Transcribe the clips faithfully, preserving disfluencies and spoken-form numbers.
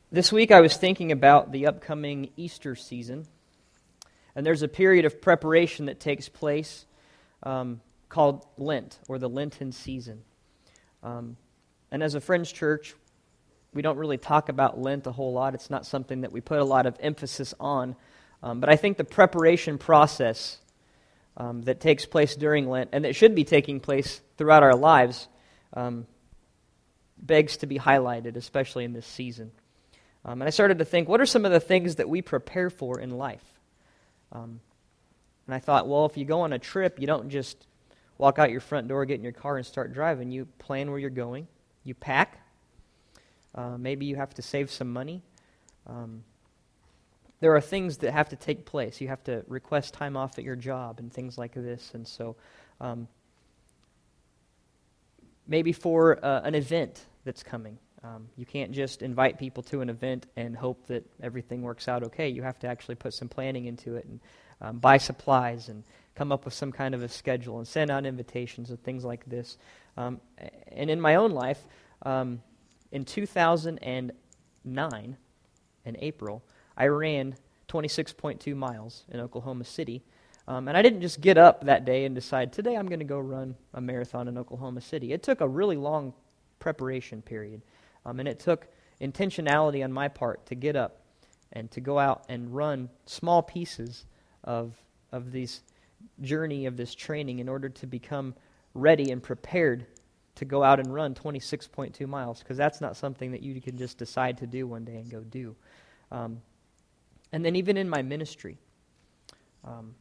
This week I was thinking about the upcoming Easter season, and there's a period of preparation that takes place um, called Lent, or the Lenten season. Um, and as a Friends church, we don't really talk about Lent a whole lot. It's not something that we put a lot of emphasis on. Um, but I think the preparation process um, that takes place during Lent, and that should be taking place throughout our lives, um, begs to be highlighted, especially in this season. Um, and I started to think, what are some of the things that we prepare for in life? Um, and I thought, well, if you go on a trip, you don't just walk out your front door, get in your car, and start driving. You plan where you're going. You pack. Uh, maybe you have to save some money. Um, there are things that have to take place. You have to request time off at your job and things like this. And so um, maybe for uh, an event that's coming. Um, you can't just invite people to an event and hope that everything works out okay. You have to actually put some planning into it and um, buy supplies and come up with some kind of a schedule and send out invitations and things like this. Um, and in my own life, um, in two thousand nine, in April, I ran twenty-six point two miles in Oklahoma City. Um, and I didn't just get up that day and decide, today I'm going to go run a marathon in Oklahoma City. It took a really long preparation period. Um, and it took intentionality on my part to get up and to go out and run small pieces of of this journey, of this training, in order to become ready and prepared to go out and run twenty-six point two miles, because that's not something that you can just decide to do one day and go do. Um, and then even in my ministry, um,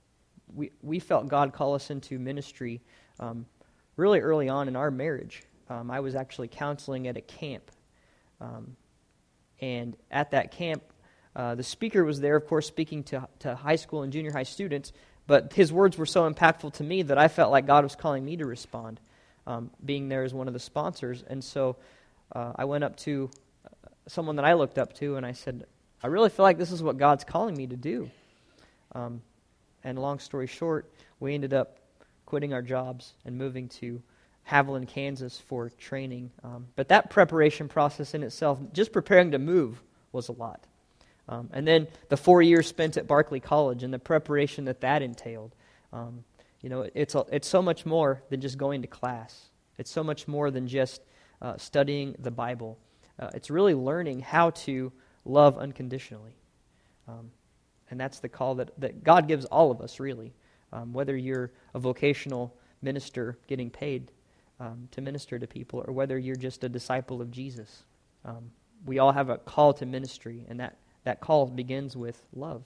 we we felt God call us into ministry um, really early on in our marriage. Um, I was actually counseling at a camp, um, and at that camp, uh, the speaker was there, of course, speaking to to high school and junior high students, but his words were so impactful to me that I felt like God was calling me to respond, um, being there as one of the sponsors. And so uh, I went up to someone that I looked up to, and I said, I really feel like this is what God's calling me to do. Um, and long story short, we ended up quitting our jobs and moving to Haviland, Kansas for training. Um, but that preparation process in itself, just preparing to move, was a lot. Um, and then the four years spent at Barclay College and the preparation that that entailed. Um, you know, it's a, it's so much more than just going to class. It's so much more than just uh, studying the Bible. Uh, it's really learning how to love unconditionally. Um, and that's the call that, that God gives all of us, really. Um, whether you're a vocational minister getting paid Um, to minister to people, or whether you're just a disciple of Jesus. Um, we all have a call to ministry, and that, that call begins with love.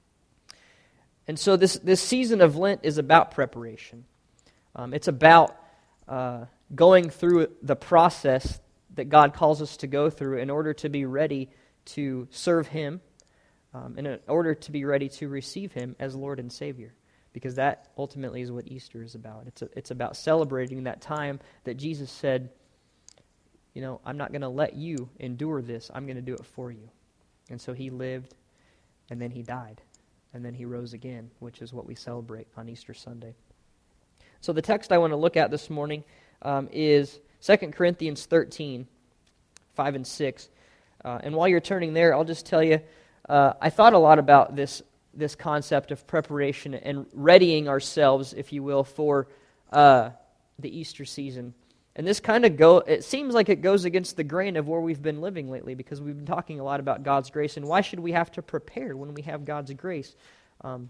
And so this, this season of Lent is about preparation. Um, it's about uh, going through the process that God calls us to go through in order to be ready to serve Him, um, and in order to be ready to receive Him as Lord and Savior. Because that ultimately is what Easter is about. It's a, it's about celebrating that time that Jesus said, you know, I'm not going to let you endure this. I'm going to do it for you. And so He lived, and then He died, and then He rose again, which is what we celebrate on Easter Sunday. So the text I want to look at this morning um, is Second Corinthians thirteen, five and six. Uh, and while you're turning there, I'll just tell you, uh, I thought a lot about this this concept of preparation and readying ourselves, if you will, for uh, the Easter season. And this kind of go, it seems like it goes against the grain of where we've been living lately, because we've been talking a lot about God's grace, and why should we have to prepare when we have God's grace? Um,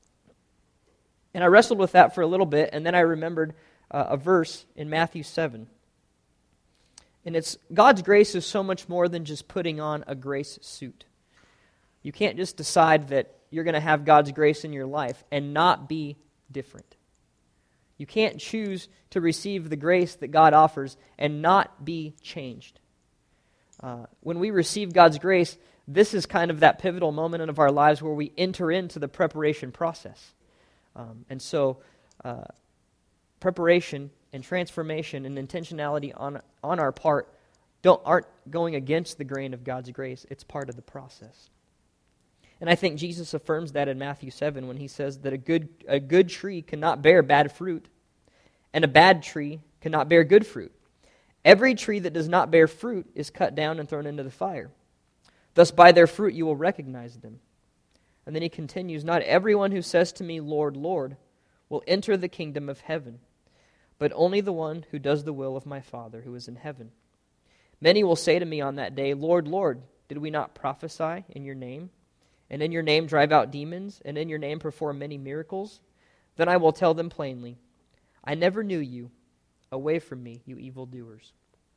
and I wrestled with that for a little bit, and then I remembered uh, a verse in Matthew seven. And it's, God's grace is so much more than just putting on a grace suit. You can't just decide that you're going to have God's grace in your life and not be different. You can't choose to receive the grace that God offers and not be changed. Uh, when we receive God's grace, this is kind of that pivotal moment of our lives where we enter into the preparation process. Um, and so, uh, preparation and transformation and intentionality on on our part don't aren't going against the grain of God's grace. It's part of the process. And I think Jesus affirms that in Matthew seven when He says that a good a good tree cannot bear bad fruit, and a bad tree cannot bear good fruit. Every tree that does not bear fruit is cut down and thrown into the fire. Thus by their fruit you will recognize them. And then he continues, not everyone who says to me, Lord, Lord, will enter the kingdom of heaven, but only the one who does the will of my Father who is in heaven. Many will say to me on that day, Lord, Lord, did we not prophesy in your name? And in your name drive out demons, and in your name perform many miracles? Then I will tell them plainly, I never knew you. Away from me, you evildoers.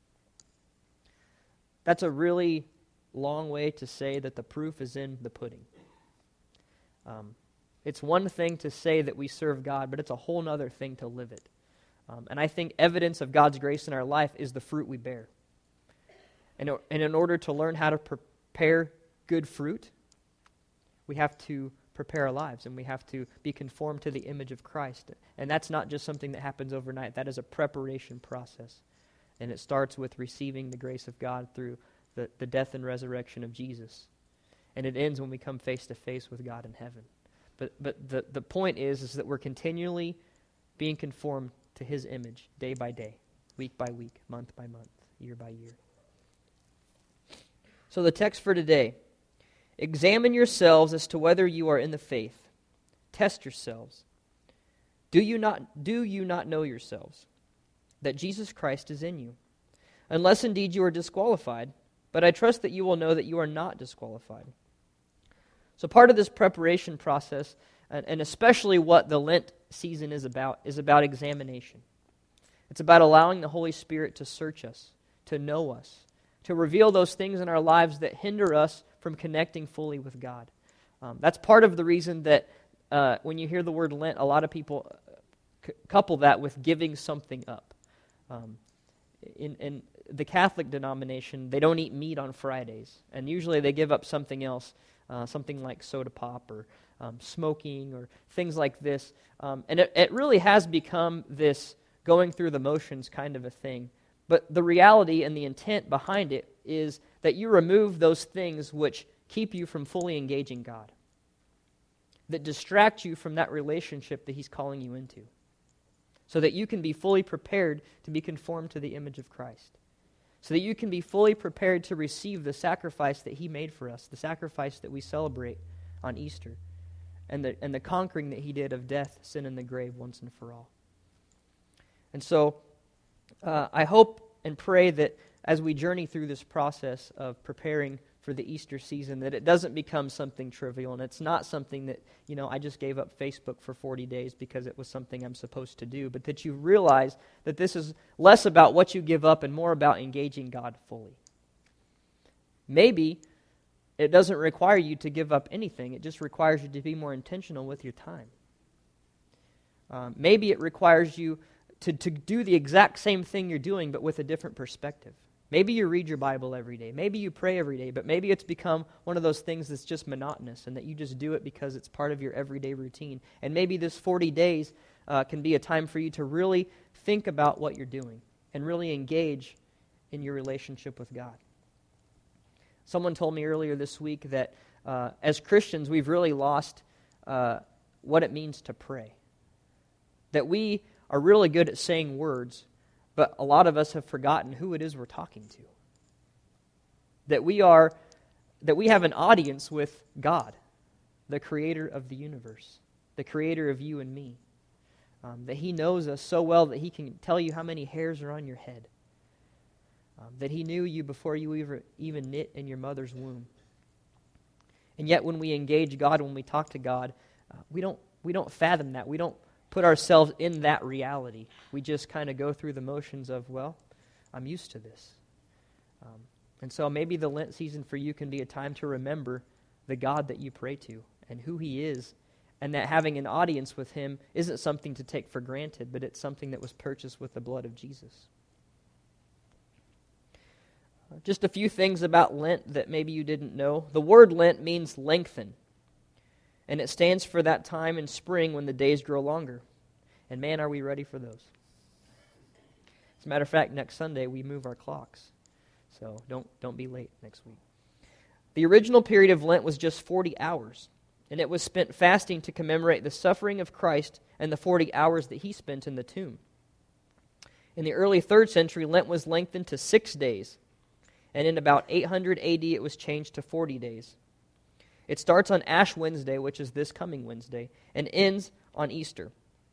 That's a really long way to say that the proof is in the pudding. Um, it's one thing to say that we serve God, but it's a whole other thing to live it. Um, and I think evidence of God's grace in our life is the fruit we bear. And, and in order to learn how to prepare good fruit, we have to prepare our lives, and we have to be conformed to the image of Christ. And that's not just something that happens overnight. That is a preparation process. And it starts with receiving the grace of God through the, the death and resurrection of Jesus. And it ends when we come face to face with God in heaven. But but the, the point is, is that we're continually being conformed to his image day by day, week by week, month by month, year by year. So the text for today, examine yourselves as to whether you are in the faith. Test yourselves. Do you not do you not know yourselves that Jesus Christ is in you? Unless indeed you are disqualified, but I trust that you will know that you are not disqualified. So part of this preparation process, and, and especially what the Lent season is about, is about examination. It's about allowing the Holy Spirit to search us, to know us, to reveal those things in our lives that hinder us from connecting fully with God. Um, that's part of the reason that uh, when you hear the word Lent, a lot of people c- couple that with giving something up. Um, in, in the Catholic denomination, they don't eat meat on Fridays, and usually they give up something else, uh, something like soda pop or um, smoking or things like this. Um, and it, it really has become this going through the motions kind of a thing. But the reality and the intent behind it is that you remove those things which keep you from fully engaging God, that distract you from that relationship that he's calling you into, so that you can be fully prepared to be conformed to the image of Christ, so that you can be fully prepared to receive the sacrifice that he made for us, the sacrifice that we celebrate on Easter, and the, and the conquering that he did of death, sin, and the grave once and for all. And so, uh, I hope and pray that as we journey through this process of preparing for the Easter season, that it doesn't become something trivial, and it's not something that, you know, I just gave up Facebook for forty days because it was something I'm supposed to do, but that you realize that this is less about what you give up and more about engaging God fully. Maybe it doesn't require you to give up anything. It just requires you to be more intentional with your time. Um, maybe it requires you to, to do the exact same thing you're doing, but with a different perspective. Maybe you read your Bible every day. Maybe you pray every day, but maybe it's become one of those things that's just monotonous and that you just do it because it's part of your everyday routine. And maybe this forty days uh, can be a time for you to really think about what you're doing and really engage in your relationship with God. Someone told me earlier this week that uh, as Christians, we've really lost uh, what it means to pray. That we are really good at saying words, but a lot of us have forgotten who it is we're talking to. That we are, that we have an audience with God, the creator of the universe, the creator of you and me. Um, that he knows us so well that he can tell you how many hairs are on your head. Um, that he knew you before you ever, even knit in your mother's womb. And yet when we engage God, when we talk to God, uh, we don't we don't fathom that. We don't put ourselves in that reality. We just kind of go through the motions of, well, I'm used to this. Um, and so maybe the Lent season for you can be a time to remember the God that you pray to and who he is, and that having an audience with him isn't something to take for granted, but it's something that was purchased with the blood of Jesus. Uh, just a few things about Lent that maybe you didn't know. The word Lent means lengthen. And it stands for that time in spring when the days grow longer. And man, are we ready for those. As a matter of fact, next Sunday we move our clocks. So don't don't be late next week. The original period of Lent was just forty hours. And it was spent fasting to commemorate the suffering of Christ and the forty hours that he spent in the tomb. In the early third century, Lent was lengthened to six days. And in about eight hundred A D, it was changed to forty days. It starts on Ash Wednesday, which is this coming Wednesday, and ends on Easter.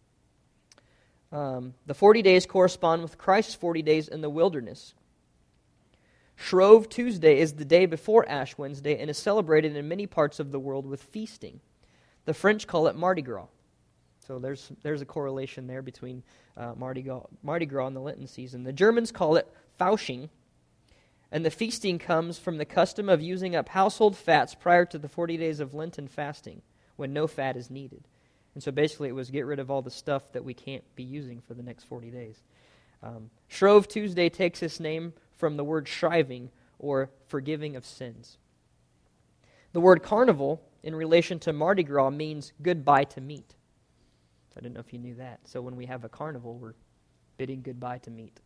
Um, the forty days correspond with Christ's forty days in the wilderness. Shrove Tuesday is the day before Ash Wednesday and is celebrated in many parts of the world with feasting. The French call it Mardi Gras. So there's there's a correlation there between uh, Mardi Gras, Mardi Gras and the Lenten season. The Germans call it Fausching, and the feasting comes from the custom of using up household fats prior to the forty days of Lenten fasting, when no fat is needed. And so basically it was get rid of all the stuff that we can't be using for the next forty days. Um, Shrove Tuesday takes its name from the word shriving, or forgiving of sins. The word carnival, in relation to Mardi Gras, means goodbye to meat. I didn't know if you knew that. So when we have a carnival, we're bidding goodbye to meat.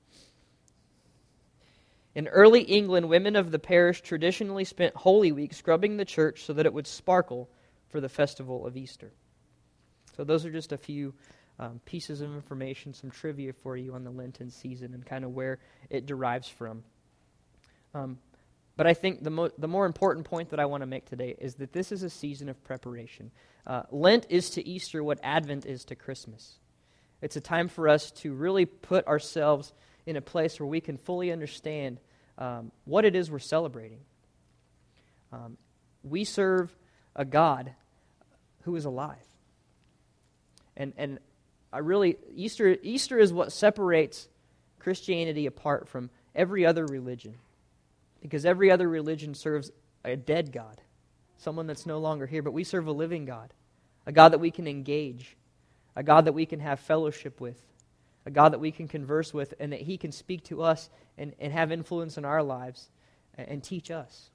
In early England, women of the parish traditionally spent Holy Week scrubbing the church so that it would sparkle for the festival of Easter. So those are just a few um, pieces of information, some trivia for you on the Lenten season and kind of where it derives from. Um, but I think the, mo- the more important point that I want to make today is that this is a season of preparation. Uh, Lent is to Easter what Advent is to Christmas. It's a time for us to really put ourselves in a place where we can fully understand um, what it is we're celebrating. Um, we serve a God who is alive. And and I really, Easter Easter is what separates Christianity apart from every other religion. Because every other religion serves a dead God, someone that's no longer here, but we serve a living God, a God that we can engage, a God that we can have fellowship with, a God that we can converse with, and that He can speak to us and, and have influence in our lives and, and teach us.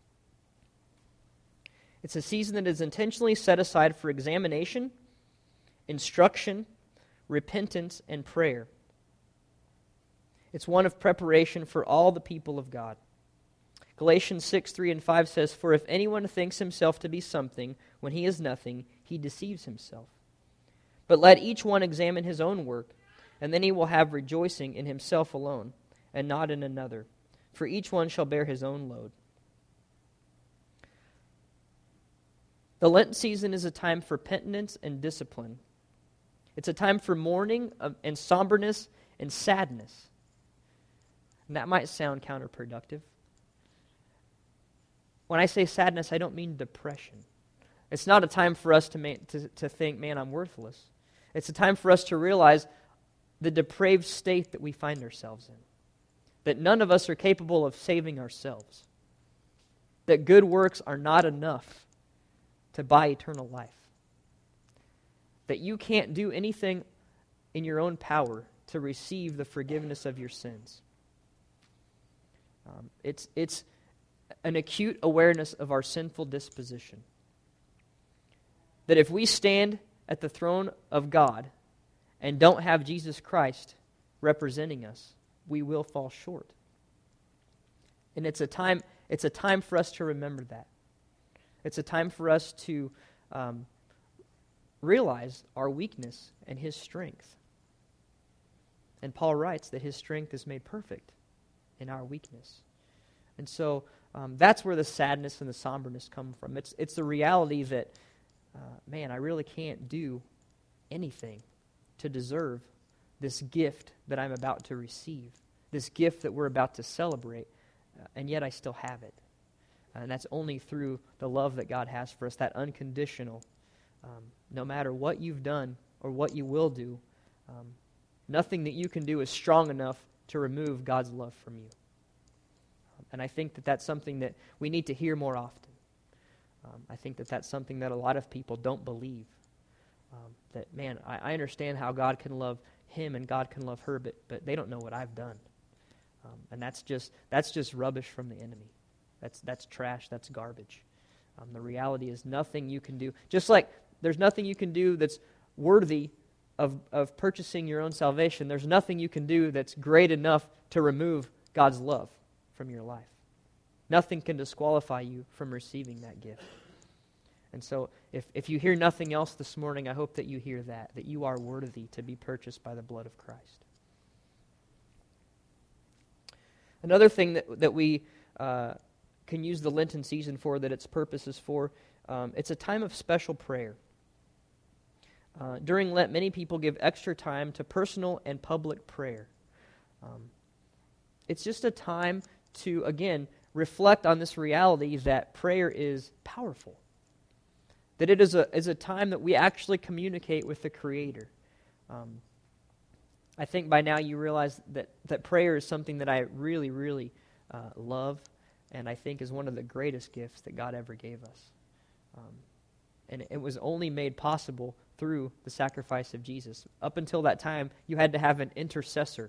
It's a season that is intentionally set aside for examination, instruction, repentance, and prayer. It's one of preparation for all the people of God. Galatians six, three and five says, "For if anyone thinks himself to be something when he is nothing, he deceives himself. But let each one examine his own work, and then he will have rejoicing in himself alone, and not in another. For each one shall bear his own load." The Lenten season is a time for penitence and discipline. It's a time for mourning and somberness and sadness. And that might sound counterproductive. When I say sadness, I don't mean depression. It's not a time for us to, ma- to, to think, man, I'm worthless. It's a time for us to realize the depraved state that we find ourselves in. That none of us are capable of saving ourselves. That good works are not enough to buy eternal life. That you can't do anything in your own power to receive the forgiveness of your sins. Um, it's it's an acute awareness of our sinful disposition. That if we stand at the throne of God and don't have Jesus Christ representing us, we will fall short. And it's a time it's a time for us to remember that. It's a time for us to um, realize our weakness and His strength. And Paul writes that His strength is made perfect in our weakness. And so um, that's where the sadness and the somberness come from. It's it's the reality that, uh, man, I really can't do anything to deserve this gift that I'm about to receive, this gift that we're about to celebrate, uh, and yet I still have it. And that's only through the love that God has for us, that unconditional, um, no matter what you've done or what you will do, um, nothing that you can do is strong enough to remove God's love from you. And I think that that's something that we need to hear more often. Um, I think that that's something that a lot of people don't believe. Um, that, man, I, I understand how God can love him and God can love her, but but they don't know what I've done. Um, and that's just that's just rubbish from the enemy. That's that's trash. That's garbage. Um, the reality is nothing you can do. Just like there's nothing you can do that's worthy of of purchasing your own salvation, there's nothing you can do that's great enough to remove God's love from your life. Nothing can disqualify you from receiving that gift. And so if, if you hear nothing else this morning, I hope that you hear that, that you are worthy to be purchased by the blood of Christ. Another thing that, that we uh, can use the Lenten season for, that its purpose is for, um, it's a time of special prayer. Uh, during Lent, many people give extra time to personal and public prayer. Um, it's just a time to, again, reflect on this reality that prayer is powerful. That it is a, is a time that we actually communicate with the Creator. Um, I think by now you realize that, that prayer is something that I really, really uh, love, and I think is one of the greatest gifts that God ever gave us. Um, and it was only made possible through the sacrifice of Jesus. Up until that time, you had to have an intercessor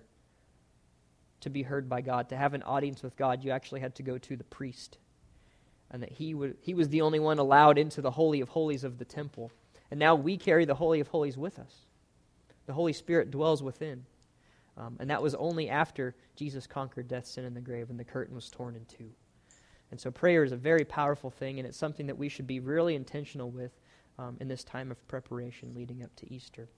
to be heard by God. To have an audience with God, you actually had to go to the priest. And that he would, he was the only one allowed into the Holy of Holies of the temple. And now we carry the Holy of Holies with us. The Holy Spirit dwells within. Um, and that was only after Jesus conquered death, sin, and the grave, and the curtain was torn in two. And so prayer is a very powerful thing, and it's something that we should be really intentional with um, in this time of preparation leading up to Easter.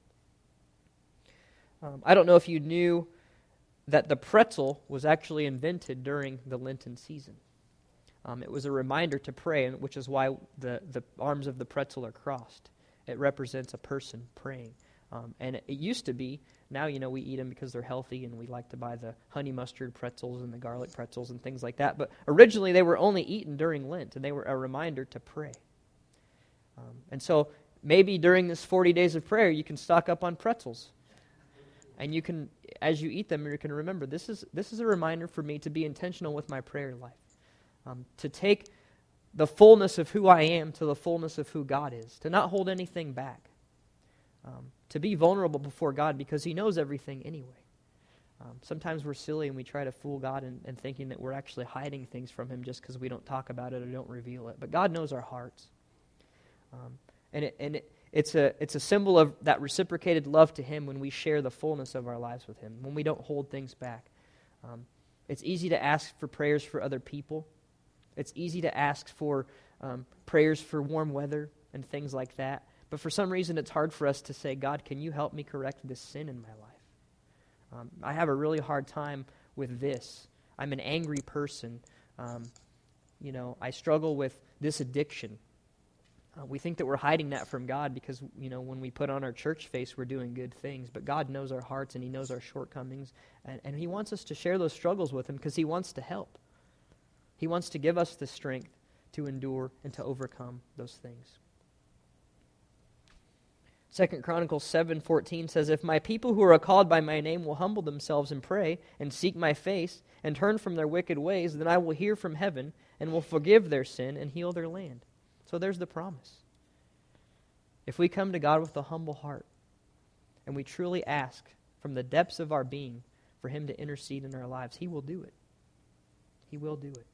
Um, I don't know if you knew that the pretzel was actually invented during the Lenten season. Um, it was a reminder to pray, and which is why the, the arms of the pretzel are crossed. It represents a person praying. Um, and it, it used to be, now, you know, we eat them because they're healthy, and we like to buy the honey mustard pretzels and the garlic pretzels and things like that. But originally, they were only eaten during Lent, and they were a reminder to pray. Um, and so maybe during this forty days of prayer, you can stock up on pretzels. And you can, as you eat them, you can remember, this is this is a reminder for me to be intentional with my prayer life. Um, to take the fullness of who I am to the fullness of who God is. To not hold anything back. Um, to be vulnerable before God because He knows everything anyway. Um, sometimes we're silly and we try to fool God and, and thinking that we're actually hiding things from Him just because we don't talk about it or don't reveal it. But God knows our hearts. Um, and it, and it, it's a it's a symbol of that reciprocated love to Him when we share the fullness of our lives with Him, when we don't hold things back. Um, it's easy to ask for prayers for other people. It's easy to ask for um, prayers for warm weather and things like that. But for some reason, it's hard for us to say, God, can you help me correct this sin in my life? Um, I have a really hard time with this. I'm an angry person. Um, you know, I struggle with this addiction. Uh, we think that we're hiding that from God because, you know, when we put on our church face, we're doing good things. But God knows our hearts and He knows our shortcomings. And, and He wants us to share those struggles with Him because He wants to help. He wants to give us the strength to endure and to overcome those things. Second Chronicles seven fourteen says, if my people who are called by my name will humble themselves and pray and seek my face and turn from their wicked ways, then I will hear from heaven and will forgive their sin and heal their land. So there's the promise. If we come to God with a humble heart and we truly ask from the depths of our being for Him to intercede in our lives, He will do it. He will do it.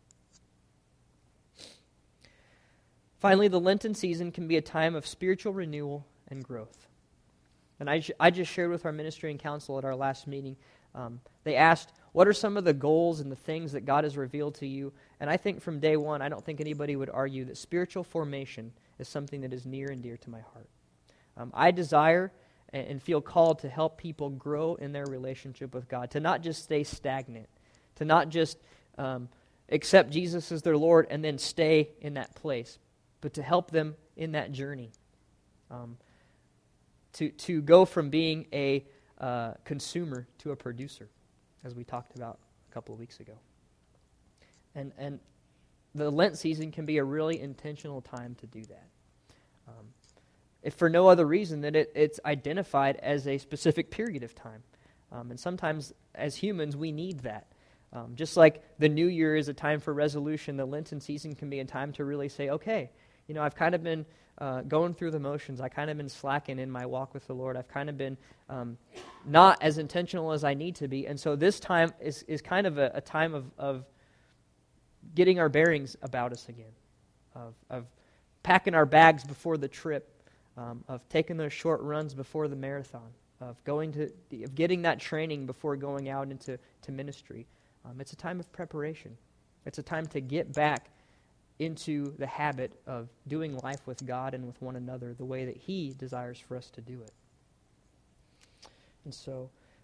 Finally, the Lenten season can be a time of spiritual renewal and growth. And I, I just shared with our ministry and council at our last meeting, um, they asked, what are some of the goals and the things that God has revealed to you? And I think from day one, I don't think anybody would argue that spiritual formation is something that is near and dear to my heart. Um, I desire and, and feel called to help people grow in their relationship with God, to not just stay stagnant, to not just um, accept Jesus as their Lord and then stay in that place, but to help them in that journey. Um, To, to go from being a uh, consumer to a producer, as we talked about a couple of weeks ago. And and the Lent season can be a really intentional time to do that. Um, if for no other reason than it, it's identified as a specific period of time. Um, and sometimes as humans, we need that. Um, just like the New Year is a time for resolution, the Lenten season can be a time to really say, okay, you know, I've kind of been uh, going through the motions. I've kind of been slacking in my walk with the Lord. I've kind of been um, not as intentional as I need to be. And so this time is, is kind of a, a time of, of getting our bearings about us again, of, of packing our bags before the trip, um, of taking those short runs before the marathon, of going to, of getting that training before going out into to ministry. Um, it's a time of preparation. It's a time to get back into the habit of doing life with God and with one another the way that He desires for us to do it. And so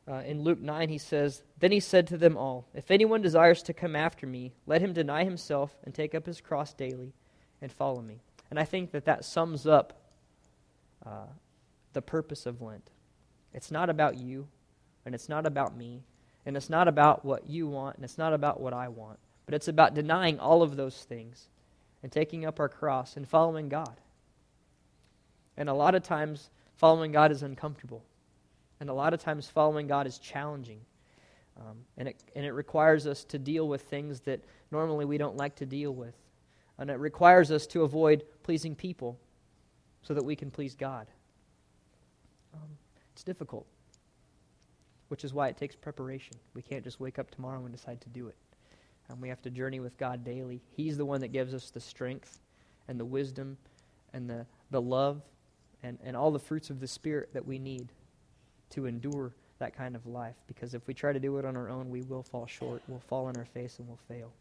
Uh, in Luke nine, he says, "Then he said to them all, 'If anyone desires to come after me, let him deny himself and take up his cross daily and follow me.'" And I think that that sums up uh, the purpose of Lent. It's not about you, and it's not about me, and it's not about what you want, and it's not about what I want, but it's about denying all of those things and taking up our cross and following God. And a lot of times, following God is uncomfortable. And a lot of times following God is challenging. Um, and, it, and it requires us to deal with things that normally we don't like to deal with. And it requires us to avoid pleasing people so that we can please God. Um, it's difficult, which is why it takes preparation. We can't just wake up tomorrow and decide to do it. Um, we have to journey with God daily. He's the one that gives us the strength and the wisdom and the, the love and, and all the fruits of the Spirit that we need to endure that kind of life. Because if we try to do it on our own, we will fall short. We'll fall on our face and we'll fail.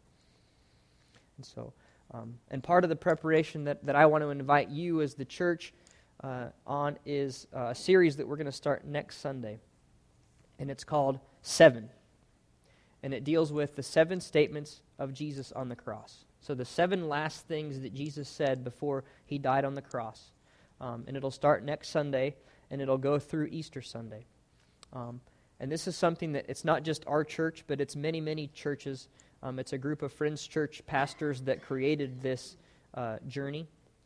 And so, um, and part of the preparation that, that I want to invite you as the church uh, on is uh, a series that we're going to start next Sunday. And it's called Seven. And it deals with the seven statements of Jesus on the cross. So the seven last things that Jesus said before he died on the cross. Um, and it'll start next Sunday, and it'll go through Easter Sunday. Um, and this is something that it's not just our church, but it's many, many churches. Um, it's a group of Friends Church pastors that created this uh, journey.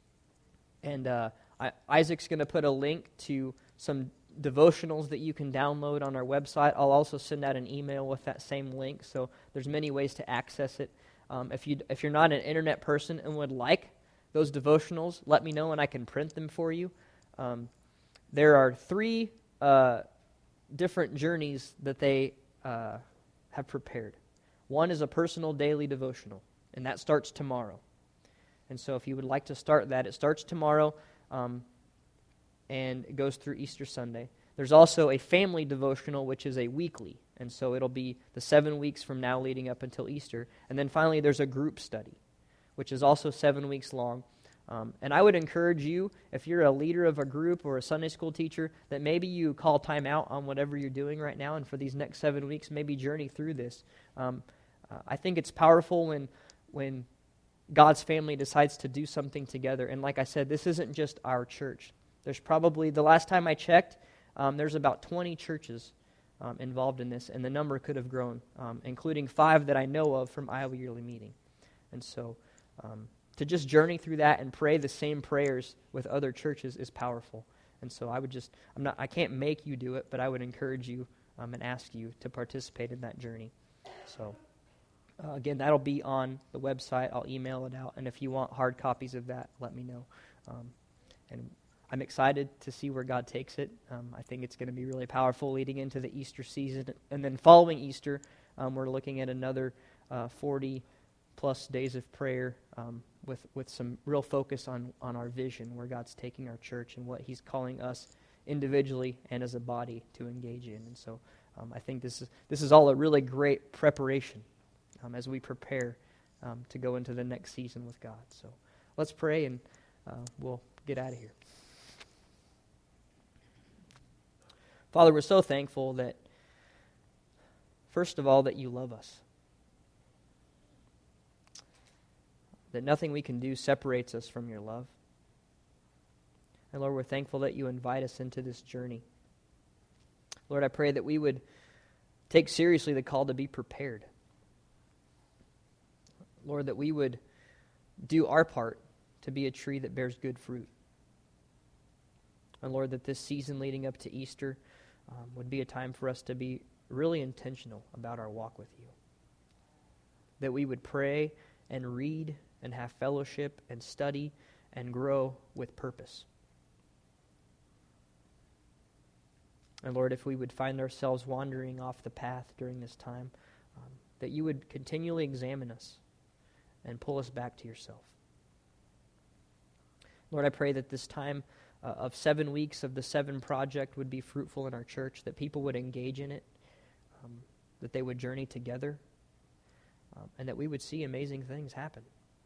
And uh, I, Isaac's going to put a link to some devotionals that you can download on our website. I'll also send out an email with that same link, so there's many ways to access it. Um, if you if you're not an internet person and would like those devotionals, let me know and I can print them for you. Um, There are three uh, different journeys that they uh, have prepared. One is a personal daily devotional, and that starts tomorrow. And so if you would like to start that, it starts tomorrow, um, and it goes through Easter Sunday. There's also a family devotional, which is a weekly, and so it'll be the seven weeks from now leading up until Easter. And then finally, there's a group study, which is also seven weeks long. Um, and I would encourage you, if you're a leader of a group or a Sunday school teacher, that maybe you call time out on whatever you're doing right now, and for these next seven weeks, maybe journey through this. Um, uh, I think it's powerful when when God's family decides to do something together. And like I said, this isn't just our church. There's probably, the last time I checked, um, there's about twenty churches um, involved in this, and the number could have grown, um, including five that I know of from Iowa Yearly Meeting. And so um, to just journey through that and pray the same prayers with other churches is powerful. And so I would just, I'm not, I can't make you do it, but I would encourage you um, and ask you to participate in that journey. So uh, again, that'll be on the website. I'll email it out, and if you want hard copies of that, let me know. Um, and I'm excited to see where God takes it. Um, I think it's going to be really powerful leading into the Easter season. And then following Easter, um, we're looking at another uh, forty plus days of prayer um, with, with some real focus on, on our vision, where God's taking our church and what He's calling us individually and as a body to engage in. And so um, I think this is this is all a really great preparation um, as we prepare um, to go into the next season with God. So let's pray, and uh, we'll get out of here. Father, we're so thankful that, first of all, that you love us. That nothing we can do separates us from your love. And Lord, we're thankful that you invite us into this journey. Lord, I pray that we would take seriously the call to be prepared. Lord, that we would do our part to be a tree that bears good fruit. And Lord, that this season leading up to Easter um, would be a time for us to be really intentional about our walk with you. That we would pray and read and have fellowship and study and grow with purpose. And Lord, if we would find ourselves wandering off the path during this time, um, that you would continually examine us and pull us back to yourself. Lord, I pray that this time uh, of seven weeks of the Seven Project would be fruitful in our church, that people would engage in it, um, that they would journey together, um, and that we would see amazing things happen.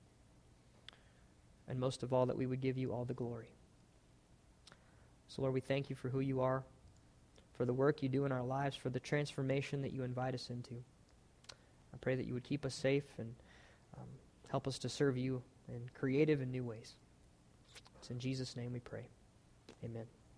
And most of all, that we would give you all the glory. So Lord, we thank you for who you are, for the work you do in our lives, for the transformation that you invite us into. I pray that you would keep us safe and um, help us to serve you in creative and new ways. It's in Jesus' name we pray. Amen.